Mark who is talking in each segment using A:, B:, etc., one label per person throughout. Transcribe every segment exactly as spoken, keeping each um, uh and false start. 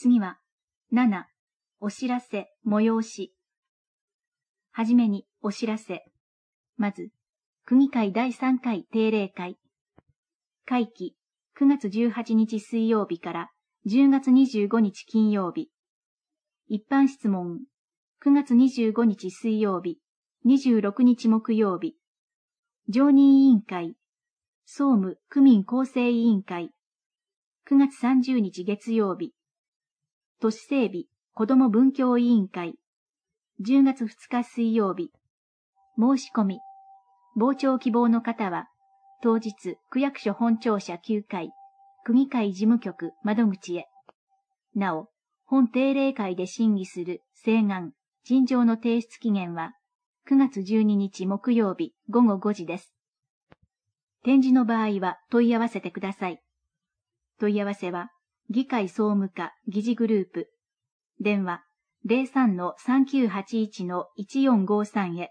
A: 次は、なな、お知らせ、催し。はじめに、お知らせ。まず、区議会だいさんかい定例会。会期、くがつじゅうはちにち水曜日からじゅうがつにじゅうごにち金曜日。一般質問、くがつにじゅうごにち水曜日、にじゅうろくにち木曜日。常任委員会、総務区民構成委員会。くがつさんじゅうにち月曜日。都市整備子ども文教委員会。じゅうがつふつか水曜日。申し込み。傍聴希望の方は、当日区役所本庁舎きゅうかい、区議会事務局窓口へ。なお、本定例会で審議する請願、陳情の提出期限は、くがつじゅうににち木曜日ごごごじです。展示の場合は問い合わせてください。問い合わせは、議会総務課議事グループ。電話 ゼロさんのさんきゅうはちいちのいちよんごさん へ。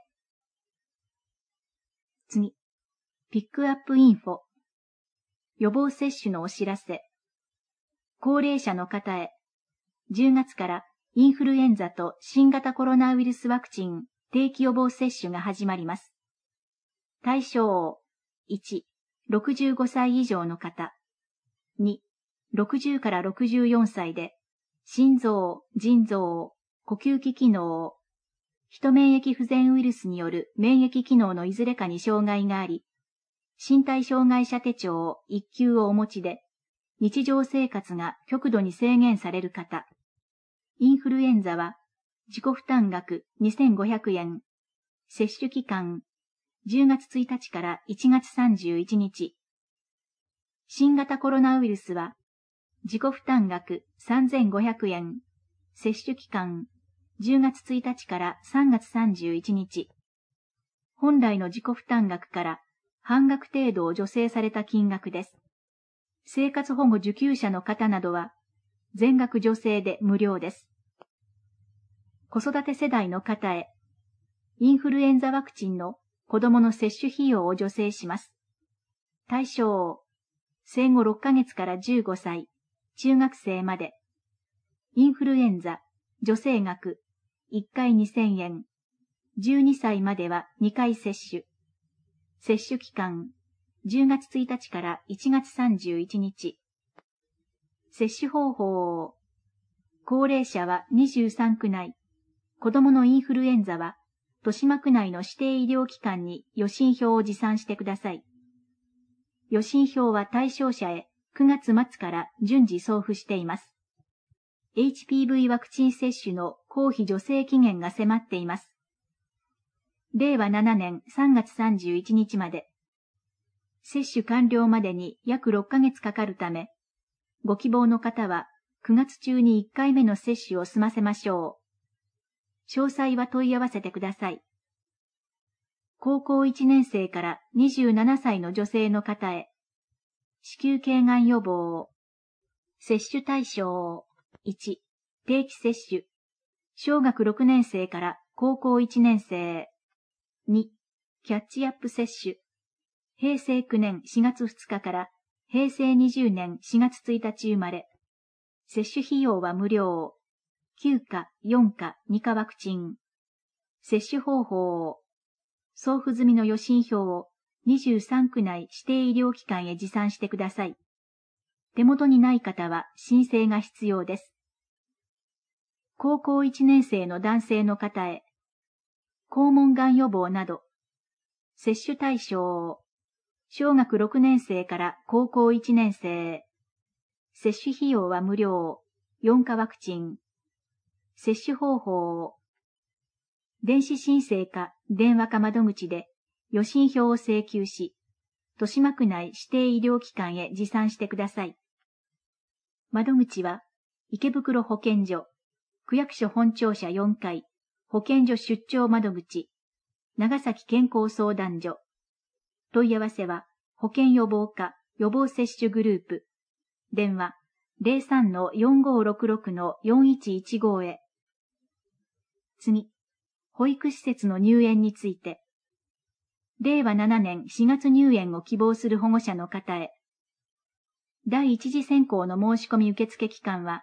A: 次。ピックアップインフォ。予防接種のお知らせ。高齢者の方へ。じゅうがつからインフルエンザと新型コロナウイルスワクチン定期予防接種が始まります。対象いち、ろくじゅうごさい以上の方。に、ろくじゅうからろくじゅうよんさいで、心臓、腎臓、呼吸器機能、ヒト免疫不全ウイルスによる免疫機能のいずれかに障害があり、身体障害者手帳いっきゅうをお持ちで、日常生活が極度に制限される方。インフルエンザは、自己負担額にせんごひゃくえん。接種期間、じゅうがつついたちからいちがつさんじゅういちにち。新型コロナウイルスは、自己負担額さんぜんごひゃくえん。接種期間、じゅうがつついたちからさんがつさんじゅういちにち。本来の自己負担額から半額程度を助成された金額です。生活保護受給者の方などは、全額助成で無料です。子育て世代の方へ、インフルエンザワクチンの子供の接種費用を助成します。対象、生後ろっかげつからじゅうごさい、中学生まで。インフルエンザ、助成額、いっかいにせんえん。じゅうにさいまではにかい接種。接種期間、じゅうがつついたちからいちがつさんじゅういちにち。接種方法、高齢者はにじゅうさんく内、子供のインフルエンザは、豊島区内の指定医療機関に予診票を持参してください。予診票は対象者へくがつまつから順次送付しています。エイチピーブイ ワクチン接種の公費助成期限が迫っています。れいわななねんさんがつさんじゅういちにちまで。接種完了までに約ろっかげつかかるため、ご希望の方はくがつちゅうにいっかいめの接種を済ませましょう。詳細は問い合わせてください。高校いちねん生からにじゅうななさいの女性の方へ。子宮頸がん予防。接種対象いち、定期接種。小学ろくねん生から高校いちねん生。に、キャッチアップ接種。へいせいきゅうねんしがつふつかからへいせいにじゅうねんしがつついたち生まれ。接種費用は無料。きゅうか、よんか、にかワクチン。接種方法。送付済みの予診票をにじゅうさんく内指定医療機関へ持参してください。手元にない方は申請が必要です。高校いちねん生の男性の方へ。肛門がん予防など。接種対象。小学ろくねん生から高校いちねん生。接種費用は無料。よんかワクチン。接種方法。電子申請か電話か窓口で予診票を請求し、豊島区内指定医療機関へ持参してください。窓口は池袋保健所、区役所本庁舎よんかい、保健所出張窓口、長崎健康相談所。問い合わせは保健予防課予防接種グループ。電話 ゼロさんのよんごろくろくのよんいちいちご へ。次、保育施設の入園について。れいわななねんしがつ入園を希望する保護者の方へ。第一次選考の申し込み受付期間は、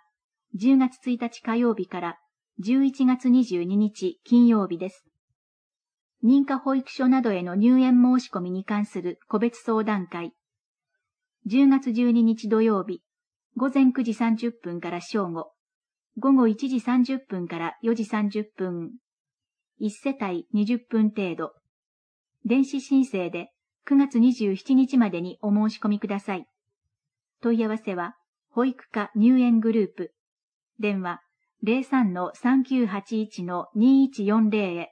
A: じゅうがつついたち火曜日からじゅういちがつにじゅうににち金曜日です。認可保育所などへの入園申し込みに関する個別相談会。じゅうがつじゅうににち土曜日、ごぜんくじさんじゅっぷんから正午、ごごいちじさんじゅっぷんからよじさんじゅっぷん。いち世帯にじゅっぷん程度。電子申請でくがつにじゅうしちにちまでにお申し込みください。問い合わせは、保育課入園グループ。電話 ゼロさんのさんきゅうはちいちのにいちよんゼロ へ。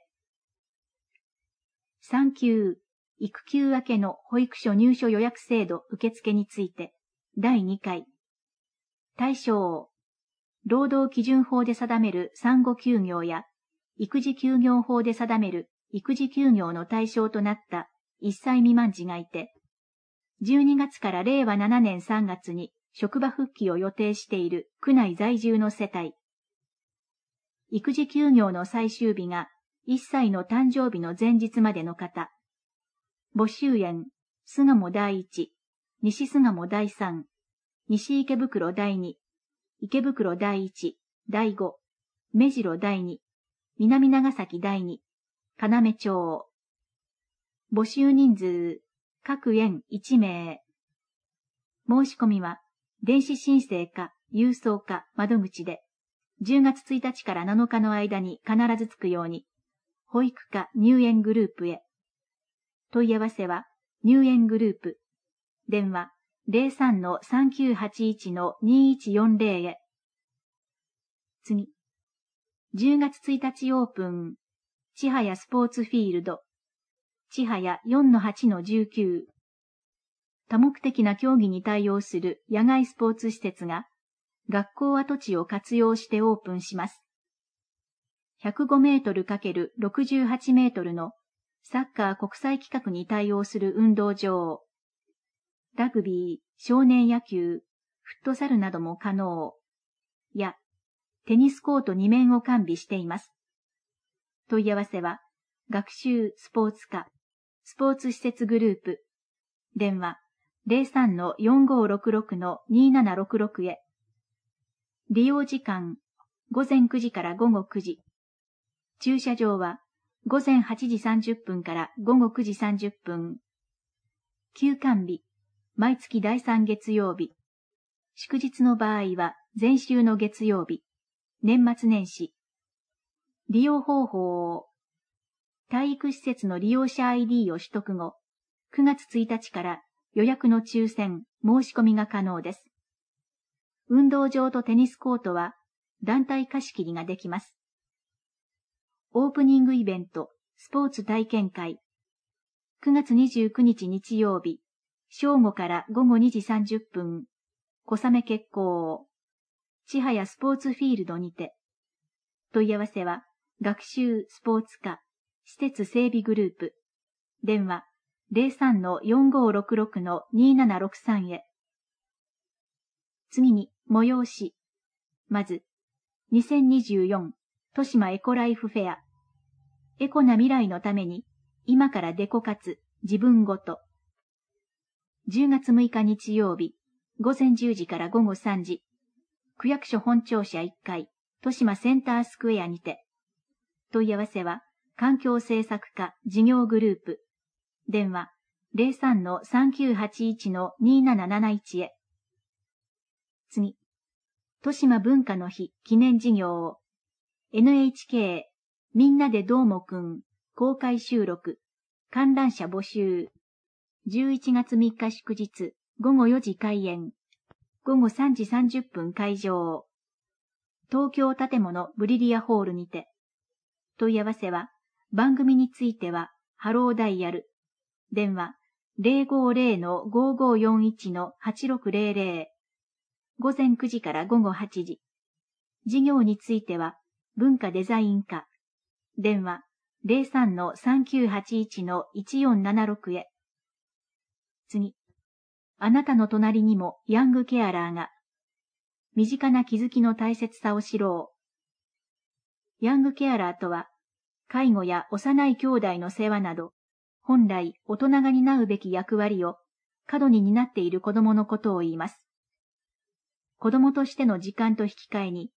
A: 産休、育休明けの保育所入所予約制度受付について、だいにかい。対象、労働基準法で定める産後休業や、育児休業法で定める育児休業の対象となったいっさい未満児がいて、じゅうにがつかられいわななねんさんがつに職場復帰を予定している区内在住の世帯。育児休業の最終日がいっさいの誕生日の前日までの方。募集園、巣鴨第一、西巣鴨第三、西池袋第二、池袋第一、第五、目白第二、南長崎第二、要町。募集人数、各園いちめい。申し込みは、電子申請か郵送か窓口で、じゅうがつついたちからなのかの間に必ずつくように、保育課入園グループへ。問い合わせは、入園グループ。電話ゼロさんのさんきゅうはちいちのにいちよんゼロへ。次。じゅうがつついたちオープン。千早スポーツフィールド。千早 よんのはちのじゅうきゅう。多目的な競技に対応する野外スポーツ施設が、学校跡地を活用してオープンします。ひゃくごメートルかけるろくじゅうはちメートルのサッカー国際規格に対応する運動場。ラグビー、少年野球、フットサルなども可能。や、テニスコートにめんを完備しています。問い合わせは、学習スポーツ課、スポーツ施設グループ。電話ゼロさんのよんごろくろくのにななろくろくへ。利用時間、ごぜんくじからごごくじ。駐車場は、ごぜんはちじさんじゅっぷんからごごくじさんじゅっぷん。休館日、毎月だいさん月曜日。祝日の場合は、前週の月曜日。年末年始。利用方法。体育施設の利用者 アイディー を取得後、くがつついたちから予約の抽選、申し込みが可能です。運動場とテニスコートは団体貸し切りができます。オープニングイベント、スポーツ体験会。くがつにじゅうくにち日曜日、正午からごごにじさんじゅっぷん、小雨決行。千早スポーツフィールドにて。問い合わせは、学習スポーツ課、施設整備グループ。電話ゼロさんのよんごろくろくのにななろくさんへ。次に、催し。まず、にせんにじゅうよん豊島エコライフフェア。エコな未来のために、今からデコ活、自分ごと。じゅうがつむいか日曜日、ごぜんじゅうじからごごさんじ。区役所本庁舎いっかい、豊島センタースクエアにて。問い合わせは、環境政策課事業グループ。電話ゼロさんのさんきゅうはちいちのになななないちへ。次。豊島文化の日記念事業。エヌエイチケー みんなでどーもくん公開収録。観覧車募集。じゅういちがつみっか祝日ごごよじ開演。ごごさんじさんじゅっぷん会場。東京建物ブリリアホールにて。問い合わせは、番組については、ハローダイヤル。電話ゼロごゼロのごごよんいちのはちろくゼロゼロ。ごぜんくじからごごはちじ。事業については、文化デザイン課。電話ゼロさんのさんきゅうはちいちのいちよんななろくへ。次。あなたの隣にもヤングケアラーが。身近な気づきの大切さを知ろう。ヤングケアラーとは、介護や幼い兄弟の世話など、本来大人が担うべき役割を過度に担っている子供のことを言います。子供としての時間と引き換えに、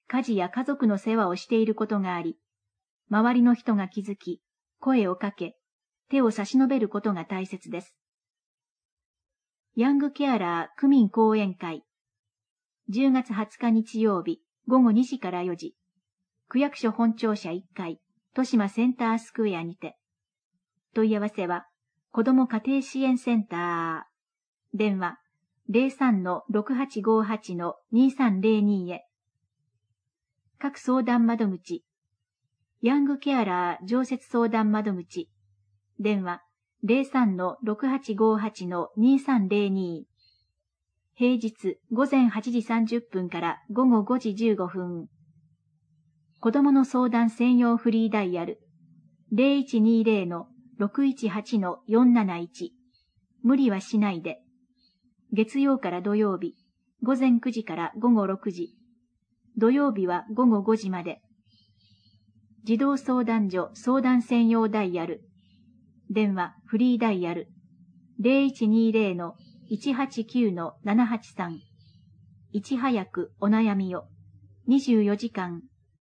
A: 家事や家族の世話をしていることがあり、周りの人が気づき、声をかけ、手を差し伸べることが大切です。ヤングケアラー区民講演会。じゅうがつはつか日曜日、ごごにじからよじ。区役所本庁舎いっかい、豊島センタースクエアにて。問い合わせは、子ども家庭支援センター。電話、ゼロさんのろくはちごはちのにさんゼロに へ。各相談窓口。ヤングケアラー常設相談窓口。電話、ゼロさんのろくはちごはちのにさんゼロに。平日午前はちじさんじゅっぷんから午後ごじじゅうごふん。子供の相談専用フリーダイヤル。ゼロいちにゼロのろくいちはちのよんなないち。無理はしないで。月曜から土曜日、午前くじから午後ろくじ。土曜日は午後ごじまで。児童相談所相談専用ダイヤル。電話フリーダイヤル。ゼロいちにゼロのいちはちきゅうのななはちさん。いち早くお悩みを。にじゅうよじかん